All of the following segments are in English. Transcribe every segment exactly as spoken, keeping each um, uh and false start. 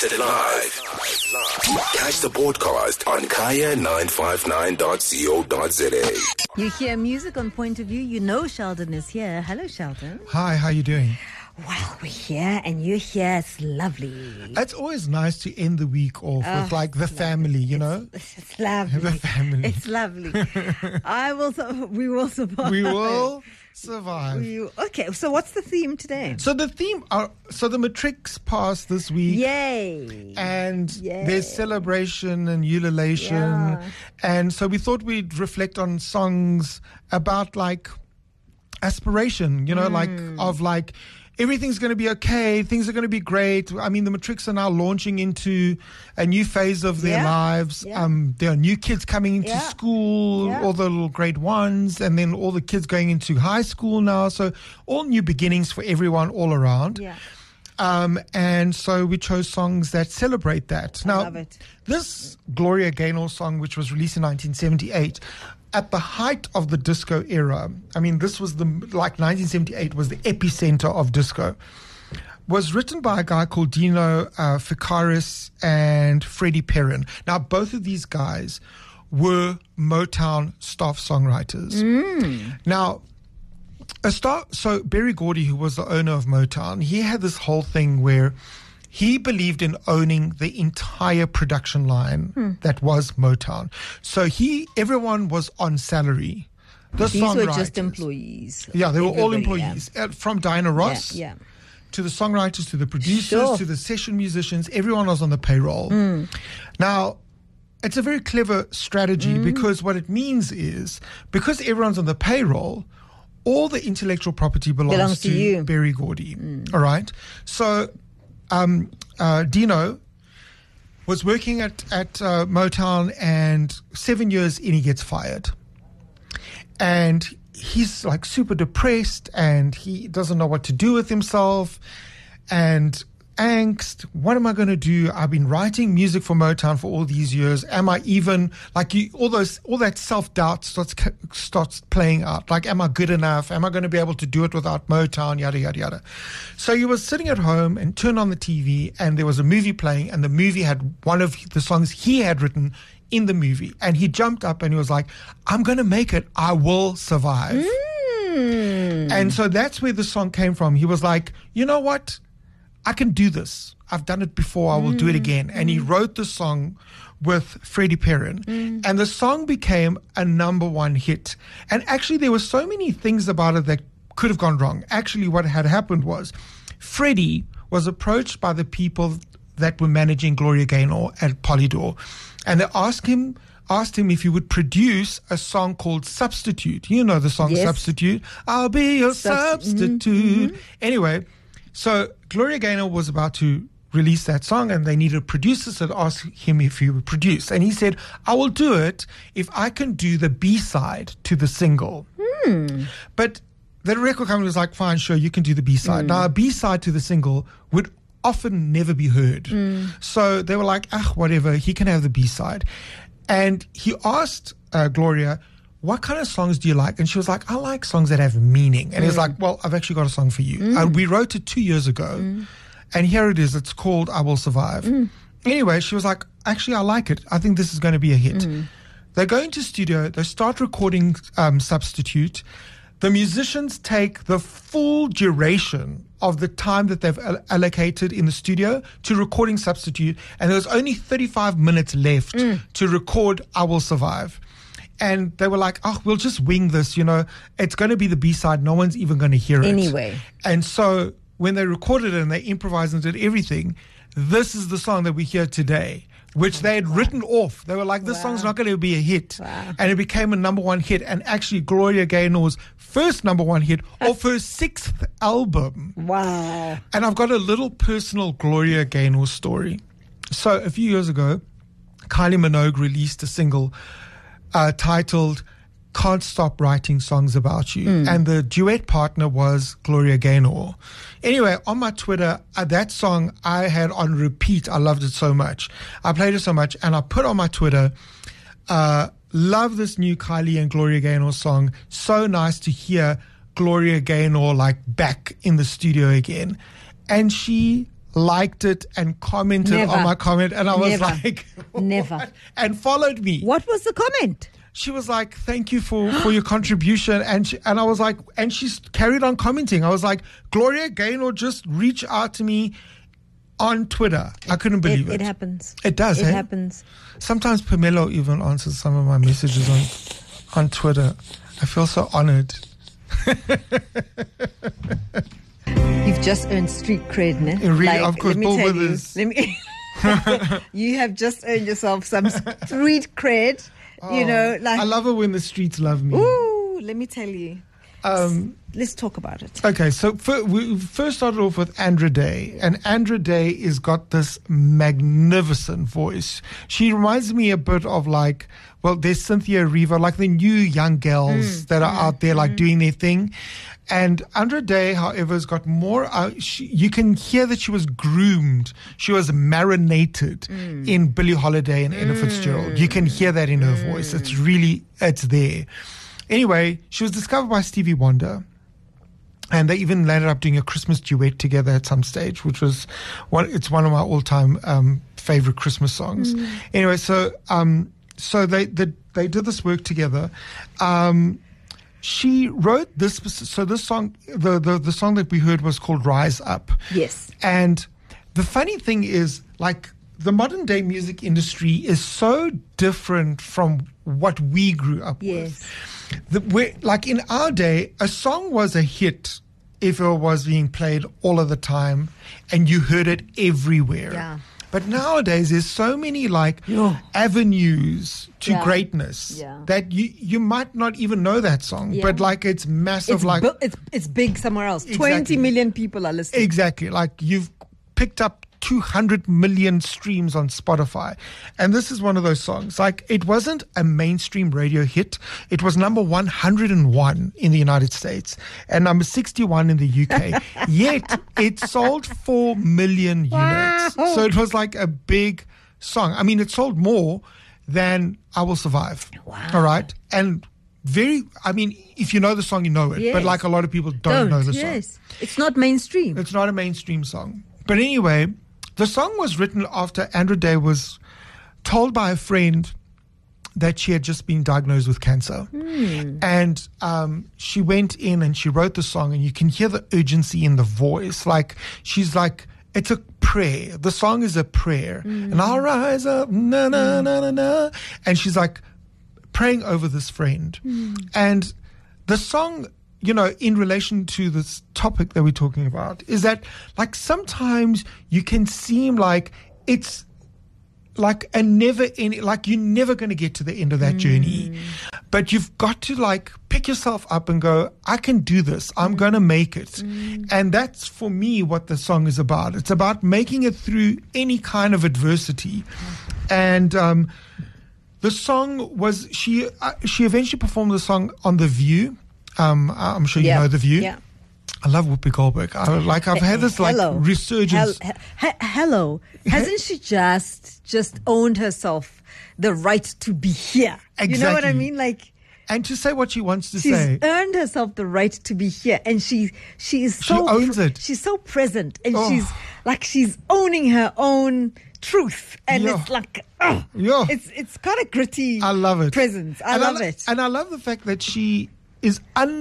Broadcasted live. Catch the broadcast on kaya nine five nine dot co dot za. You hear music on Point of View. You know Sheldon is here. Hello, Sheldon. Hi, how you doing? Well, we're here and you're here. It's lovely. It's always nice to end the week off Oh, with like the family, you know? It's, it's lovely. The family. It's lovely. I will. su- We will survive. We will survive. We- okay. So, what's the theme today? So the theme, are, so the matrics passed this week. Yay! And Yay. there's celebration and ululation. Yeah. And so we thought we'd reflect on songs about like aspiration, you know, like of like everything's going to be okay, things are going to be great. I mean, the matrics are now launching into a new phase of their Yeah. lives. Yeah. Um, there are new kids coming into Yeah. school, Yeah. all the little grade ones, and then all the kids going into high school now. So all new beginnings for everyone all around. Yeah. Um, and so we chose songs that celebrate that. Now, love it. this Gloria Gaynor song, which was released in nineteen seventy-eight, at the height of the disco era, I mean, this was the, like nineteen seventy-eight was the epicenter of disco, was written by a guy called Dino uh, Ficaris and Freddie Perrin. Now, both of these guys were Motown staff songwriters. Now, a star, so Berry Gordy, who was the owner of Motown, he had this whole thing where he believed in owning the entire production line that was Motown. So he, everyone was on salary. The These were songwriters- just employees. Yeah, they were all Everybody, employees. Uh, From Diana Ross Yeah. yeah. to the songwriters, to the producers, Sure. to the session musicians, everyone was on the payroll. Now, it's a very clever strategy because what it means is because everyone's on the payroll, all the intellectual property belongs, Belongs to you. Berry Gordy. All right. So um, uh, Dino was working at, at uh, Motown, and seven years in, he gets fired. And he's like super depressed, and he doesn't know what to do with himself, and angst. What am I going to do? I've been writing music for Motown for all these years. Am I even like you? All those, all that self doubt starts starts playing out. Like, am I good enough? Am I going to be able to do it without Motown? Yada yada yada. So he was sitting at home and turned on the T V, and there was a movie playing, and the movie had one of the songs he had written in the movie, and he jumped up and he was like, "I'm going to make it. I will survive." And so that's where the song came from. He was like, "You know what? I can do this. I've done it before. I will do it again." And he wrote the song with Freddie Perrin. And the song became a number one hit. And actually, there were so many things about it that could have gone wrong. Actually, what had happened was Freddie was approached by the people that were managing Gloria Gaynor at Polydor. And they asked him asked him if he would produce a song called Substitute. You know the song Yes. Substitute. I'll be your Subs- substitute. Anyway, so Gloria Gaynor was about to release that song, and they needed producers that asked him if he would produce. And he said, "I will do it if I can do the B-side to the single." But the record company was like, "Fine, sure, you can do the B-side." Now, a B-side to the single would often never be heard. So they were like, "Ah, whatever, he can have the B-side." And he asked uh, Gloria, "What kind of songs do you like?" And she was like, "I like songs that have meaning." And he was like, "Well, I've actually got a song for you. Uh, we wrote it two years ago, and here it is. It's called I Will Survive." Anyway, she was like, "Actually, I like it. I think this is going to be a hit." They go into studio. They start recording um, Substitute. The musicians take the full duration of the time that they've al- allocated in the studio to recording Substitute, and there was only thirty-five minutes left to record I Will Survive. And they were like, "Oh, we'll just wing this, you know. It's going to be the B-side. No one's even going to hear it." Anyway. And so when they recorded it and they improvised and did everything, this is the song that we hear today, which they had written off. They were like, "This song's not going to be a hit." Wow. And it became a number one hit. And actually, Gloria Gaynor's first number one hit of her sixth album. Wow. And I've got a little personal Gloria Gaynor story. So a few years ago, Kylie Minogue released a single uh, titled "Can't Stop Writing Songs About You." And the duet partner was Gloria Gaynor. Anyway, on my Twitter, uh, that song I had on repeat. I loved it so much. I played it so much. And I put on my Twitter, uh, love this new Kylie and Gloria Gaynor song. So nice to hear Gloria Gaynor like back in the studio again. And she liked it and commented Never. on my comment, and I was Never. like, Never. "What?" And followed me. What was the comment? She was like, "Thank you for, for your contribution," and she, and I was like, and she carried on commenting. I was like, "Gloria Gaynor just reach out to me on Twitter." I couldn't believe it. It, it happens. It does. It hey? happens. Sometimes Pamela even answers some of my messages on on Twitter. I feel so honored. You've just earned street cred, ne? It really, of course, let me Bill tell Withers. You, let me. You have just earned yourself some street cred. You Oh, know, like I love it when the streets love me. ooh, let me tell you. Um, Let's talk about it. Okay, so fir- we first started off with Andra Day, and Andra Day has got this magnificent voice. She reminds me a bit of like, well, there's Cynthia Erivo, like the new young girls Mm, that are out there like doing their thing. And Andra Day, however, has got more. Uh, she, you can hear that she was groomed. She was marinated Mm. in Billie Holiday and Ella Fitzgerald. You can hear that in her voice. It's really, it's there. Anyway, she was discovered by Stevie Wonder. And they even landed up doing a Christmas duet together at some stage, which was one. It's one of my all-time um, favorite Christmas songs. Mm. Anyway, so um, so they, they they did this work together. Um, she wrote this. So this song, the, the the song that we heard was called "Rise Up." Yes. And the funny thing is, like, the modern day music industry is so different from what we grew up Yes. with. The, where, like in our day, a song was a hit if it was being played all of the time and you heard it everywhere. Yeah. But nowadays, there's so many like Yeah. avenues to Yeah. greatness Yeah. that you, you might not even know that song, Yeah. but like it's massive. It's, like bu- it's it's big somewhere else. Exactly. Twenty million people are listening. Exactly. Like you've picked up two hundred million streams on Spotify. And this is one of those songs. Like it wasn't a mainstream radio hit. It was number one hundred one in the United States and number sixty-one in the U K. Yet it sold four million units. Wow. So it was like a big song. I mean, it sold more than I Will Survive. Wow. All right. And very, I mean, if you know the song, you know it. Yes. But like a lot of people don't, know the song. Yes. It's not mainstream. It's not a mainstream song. But anyway, the song was written after Andra Day was told by a friend that she had just been diagnosed with cancer. And um, she went in and she wrote the song, and you can hear the urgency in the voice. Like, she's like, it's a prayer. The song is a prayer. And I'll rise up, na, na, na, na, na. And she's like praying over this friend. And the song, you know, in relation to this topic that we're talking about, is that like sometimes you can seem like it's like a never any, like you're never going to get to the end of that journey, but you've got to like pick yourself up and go, I can do this. I'm going to make it. And that's for me what the song is about. It's about making it through any kind of adversity. And, um, the song was, she, uh, she eventually performed the song on The View. Um, I'm sure you Yeah. know The View. Yeah. I love Whoopi Goldberg. I, like I've had this like Hello. resurgence. Hel- he- he- hello. Hasn't she just just owned herself the right to be here? You know what I Exactly. mean? Like And to say what she wants to she's say. earned herself the right to be here, and she she is She so owns it. She's so present, and Oh. she's like she's owning her own truth, and Yeah. it's like oh, Yeah. it's it's kind of gritty. I love it. Presence. I And love lo- it. And I love the fact that she is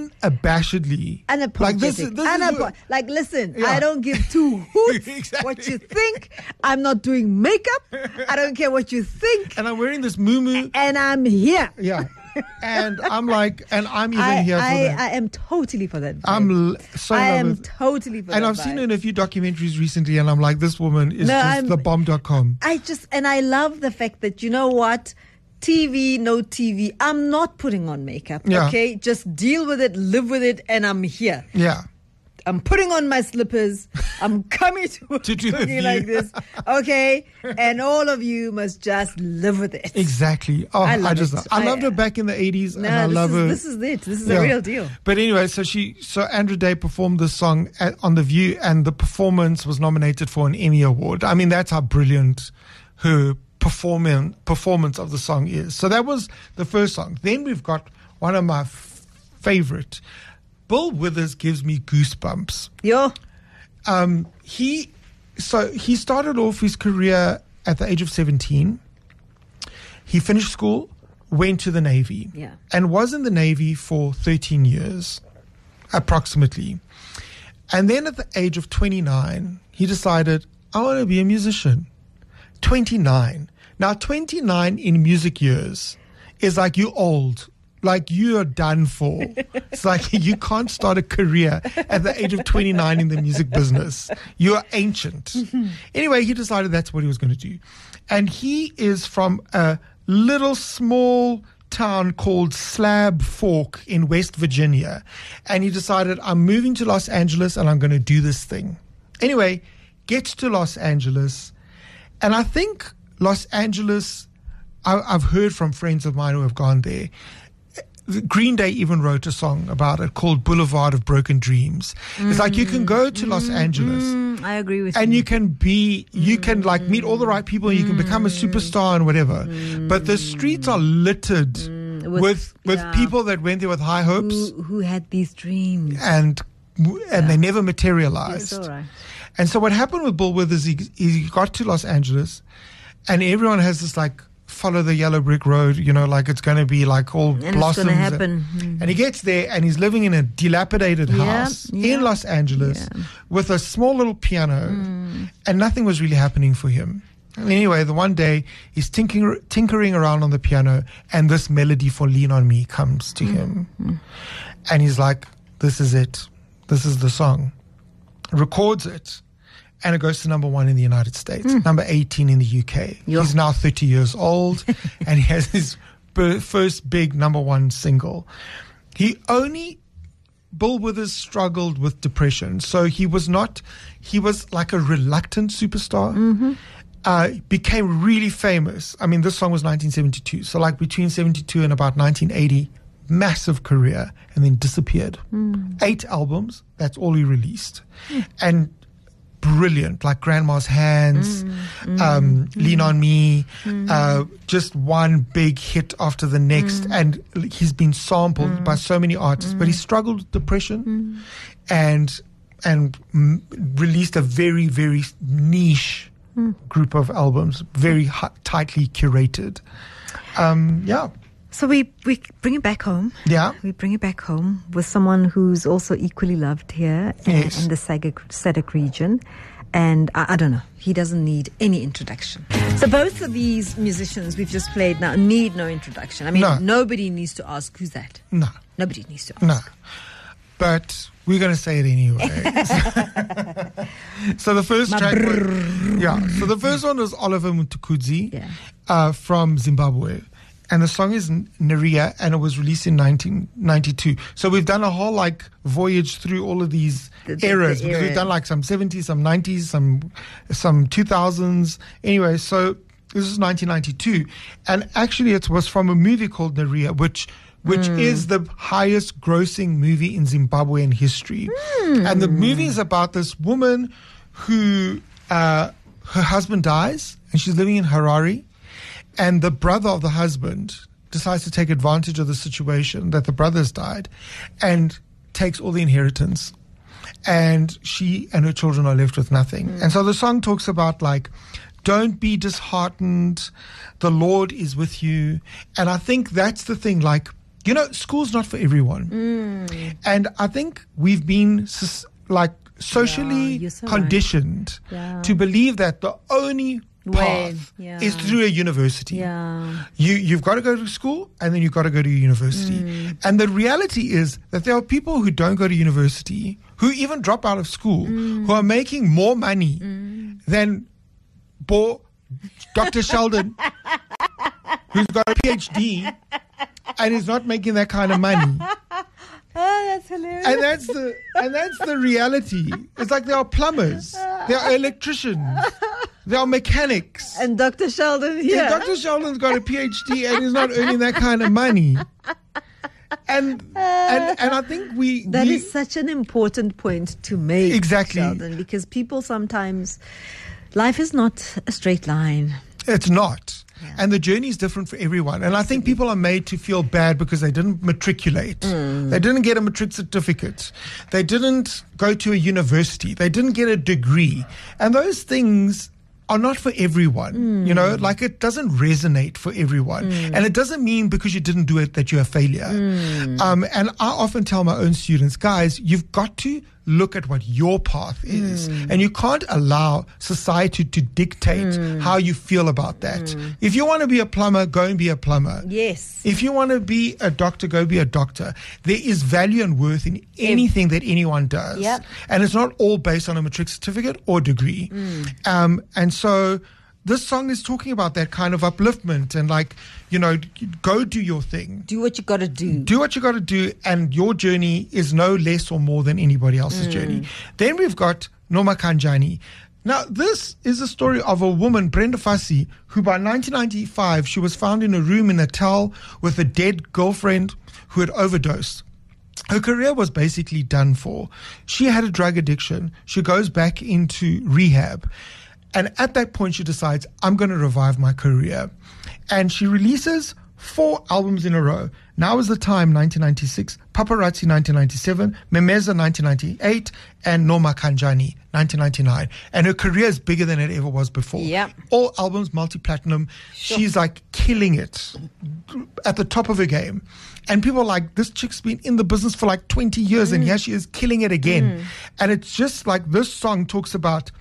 unabashedly Unapologetic. like this. is- this is Unapo- what- like, listen, Yeah. I don't give two hoots Exactly. what you think. I'm not doing makeup. I don't care what you think. and I'm wearing this muumuu. And I'm here. Yeah. And I'm like, and I'm even I, here for I, that. I am totally for that. vibe. I'm l- so I in love am with- totally for and that. I've seen vibe. her in a few documentaries recently, and I'm like, this woman is No, just I'm- the bomb dot com. I just, and I love the fact that, you know what? T V, no T V. I'm not putting on makeup. Yeah. Okay. Just deal with it, live with it, and I'm here. Yeah. I'm putting on my slippers. I'm coming to, To do the talking view. like this. Okay. And all of you must just live with it. Exactly. Oh, I I, love just it. love, I I- loved her back in the eighties, No, and I this, love is, her. this is it. This is Yeah. a real deal. But anyway, so she, so Andra Day performed this song at, on The View, and the performance was nominated for an Emmy Award. I mean, that's how brilliant her performance performance of the song is. So that was the first song. Then we've got one of my f- favorite. Bill Withers gives me goosebumps. Yo. Um, he so he started off his career at the age of seventeen. He finished school, went to the Navy, Yeah. and was in the Navy for thirteen years, approximately. And then at the age of twenty-nine, he decided, I want to be a musician. twenty-nine. Now, twenty-nine in music years is like you're old. Like you are done for. It's like you can't start a career at the age of twenty-nine in the music business. You are ancient. Anyway, he decided that's what he was going to do. And he is from a little small town called Slab Fork in West Virginia. And he decided, I'm moving to Los Angeles and I'm going to do this thing. Anyway, gets to Los Angeles. And I think Los Angeles, I, I've heard from friends of mine who have gone there. Green Day even wrote a song about it called Boulevard of Broken Dreams. Mm. It's like you can go to Los Angeles. Mm, I agree with and you. you can be, you mm. can like meet all the right people and you can become a superstar and whatever. Mm. But the streets are littered mm. with with, with yeah. people that went there with high hopes. Who, who had these dreams. And and yeah. they never materialized. Yes, all right. And so what happened with Bill Withers, he, he got to Los Angeles and everyone has this like, follow the yellow brick road, you know, like it's going to be like all and blossoms. It's going to happen. And, and he gets there and he's living in a dilapidated yeah, house yeah. in Los Angeles yeah. with a small little piano mm. and nothing was really happening for him. And anyway, the one day he's tinkering, tinkering around on the piano and this melody for Lean On Me comes to mm. him. Mm. And he's like, this is it. This is the song. Records it. And it goes to number one in the United States, mm. number eighteen in the U K. Yo. He's now thirty years old and he has his b- first big number one single. He only, Bill Withers struggled with depression. So he was not, he was like a reluctant superstar. Mm-hmm. Uh, became really famous. I mean, this song was nineteen seventy-two. So like between seventy-two and about nineteen eighty, massive career and then disappeared. Mm. Eight albums, that's all he released. Mm. And brilliant, like Grandma's Hands, mm, mm, um, mm, Lean On Me, mm. uh, just one big hit after the next. Mm. And he's been sampled mm. by so many artists, mm. but he struggled with depression mm. and and m- released a very, very niche mm. group of albums, very h- tightly curated. Um, yeah. So we, we bring it back home. Yeah. We bring it back home with someone who's also equally loved here yes. in the SADC region. And I, I don't know, he doesn't need any introduction. So both of these musicians we've just played now need no introduction. I mean, no. nobody needs to ask, who's that? No. Nobody needs to ask. No. But we're going to say it anyway. So the first My track, brrr. was, yeah. So the first one was Oliver Mtukudzi Yeah. uh, from Zimbabwe, and the song is Neria, and it was released in nineteen ninety-two. So we've done a whole like voyage through all of these The- the- eras the because era. we've done like some seventies, some nineties, some some two thousands. Anyway, so this is nineteen ninety-two, and actually it was from a movie called Neria, which. which mm. is the highest grossing movie in Zimbabwean history. Mm. And the movie is about this woman who, uh, her husband dies and she's living in Harare, and the brother of the husband decides to take advantage of the situation that the brother's died and takes all the inheritance. And she and her children are left with nothing. Mm. And so the song talks about like, don't be disheartened. The Lord is with you. And I think that's the thing, like, you know, school's not for everyone. Mm. And I think we've been like socially yeah, so conditioned right. yeah. to believe that the only Way, path yeah. is through a university. Yeah. You, you've got to go to school and then you've got to go to university. Mm. And the reality is that there are people who don't go to university, who even drop out of school, mm. who are making more money mm. than Bo, Doctor Sheldon, who's got a P H D and is not making that kind of money. Oh, that's hilarious. And that's the and that's the reality. It's like there are plumbers, there are electricians, there are mechanics. And Doctor Sheldon here. Yeah, Doctor Sheldon's got a P H D and is not earning that kind of money. And and and I think we That we, is such an important point to make. Exactly. Sheldon, because people sometimes life is not a straight line. It's not. Yeah. And the journey is different for everyone. And I think people are made to feel bad because they didn't matriculate. Mm. They didn't get a matric certificate. They didn't go to a university. They didn't get a degree. And those things are not for everyone, mm. you know, like it doesn't resonate for everyone. Mm. And it doesn't mean because you didn't do it that you're a failure. Mm. Um, and I often tell my own students, guys, you've got to look at what your path is. Mm. And you can't allow society to dictate mm. how you feel about that. Mm. If you want to be a plumber, go and be a plumber. Yes. If you want to be a doctor, go be a doctor. There is value and worth in anything that anyone does. Yep. And it's not all based on a matric certificate or degree. Mm. Um, and so this song is talking about that kind of upliftment and like, you know, go do your thing. Do what you got to do. Do what you got to do, and your journey is no less or more than anybody else's mm. journey. Then we've got Noma Kanjani. Now, this is a story of a woman, Brenda Fassie, who by nineteen ninety-five, she was found in a room in Natal with a dead girlfriend who had overdosed. Her career was basically done for. She had a drug addiction. She goes back into rehab. And at that point, she decides, I'm going to revive my career. And she releases four albums in a row. Now is the Time, nineteen ninety-six, Paparazzi, nineteen ninety-seven, Memeza, nineteen ninety-eight, and Noma Kanjani, nineteen ninety-nine. And her career is bigger than it ever was before. Yep. All albums, multi-platinum. Sure. She's like killing it at the top of her game. And people are like, this chick's been in the business for like twenty years, mm. and here she is killing it again. Mm. And it's just like this song talks about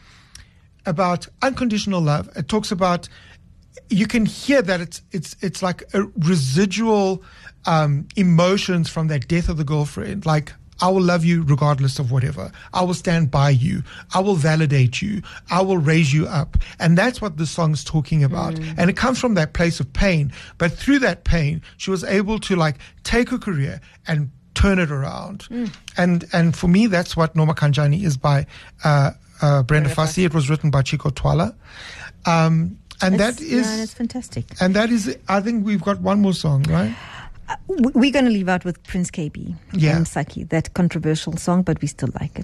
about unconditional love. It talks about, you can hear that it's it's it's like a residual um, emotions from that death of the girlfriend. Like, I will love you regardless of whatever. I will stand by you. I will validate you. I will raise you up. And that's what the song's talking about. Mm. And it comes from that place of pain. But through that pain, she was able to like take her career and turn it around. Mm. And and for me, that's what Noma Kanjani is by uh, uh, Brenda Fassie. It was written by Chico Twala. Um, and it's, that is... Yeah, that's fantastic. And that is, I think we've got one more song, right? Uh, we're going to leave out with Prince K B yeah. and Saki, that controversial song, but we still like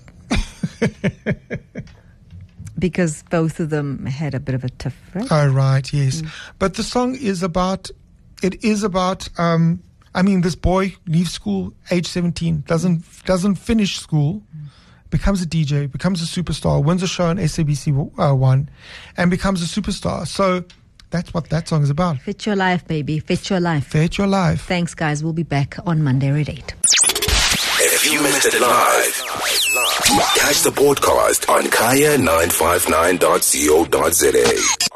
it. Because both of them had a bit of a tiff, right? Oh, right, yes. Mm. But the song is about, it is about, um, I mean, this boy leaves school, age seventeen, doesn't doesn't finish school, mm. becomes a D J, becomes a superstar, wins a show on S A B C uh, One, and becomes a superstar. So that's what that song is about. Fit your life, baby. Fit your life. Fit your life. Thanks, guys. We'll be back on Monday at eight. If you missed it live, catch the podcast on kaya nine five nine dot co dot za.